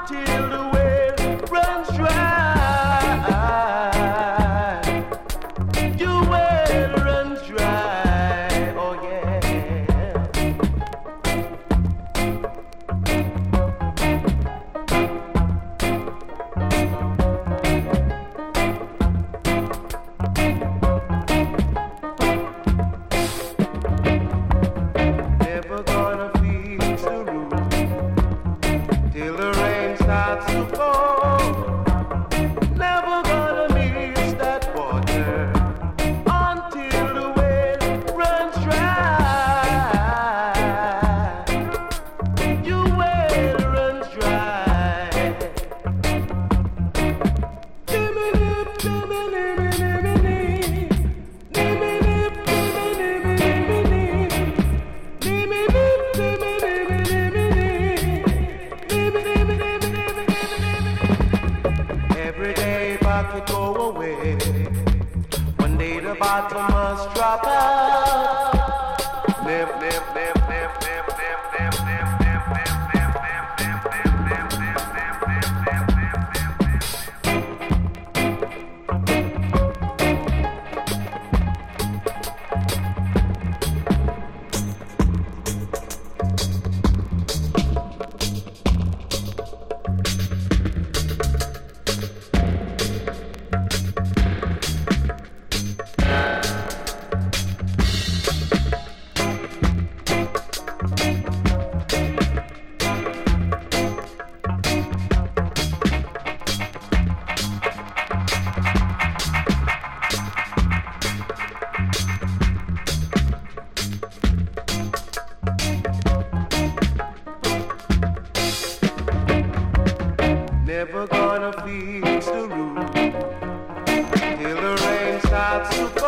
until the well runs dry. Your well runs dry, oh yeah. Never gonna fix the roof till the rain starts to fall. Never gonna miss that water until the well runs dry. Your well runs dry. Every day bucket go away. One day the bottom must drop out. Nip, nip, nip, nip, nip, nip, nip, nip, nip, nip, nip, nip, nip, nip, nip, nip, Never gonna fix the roof till the rain starts to fall.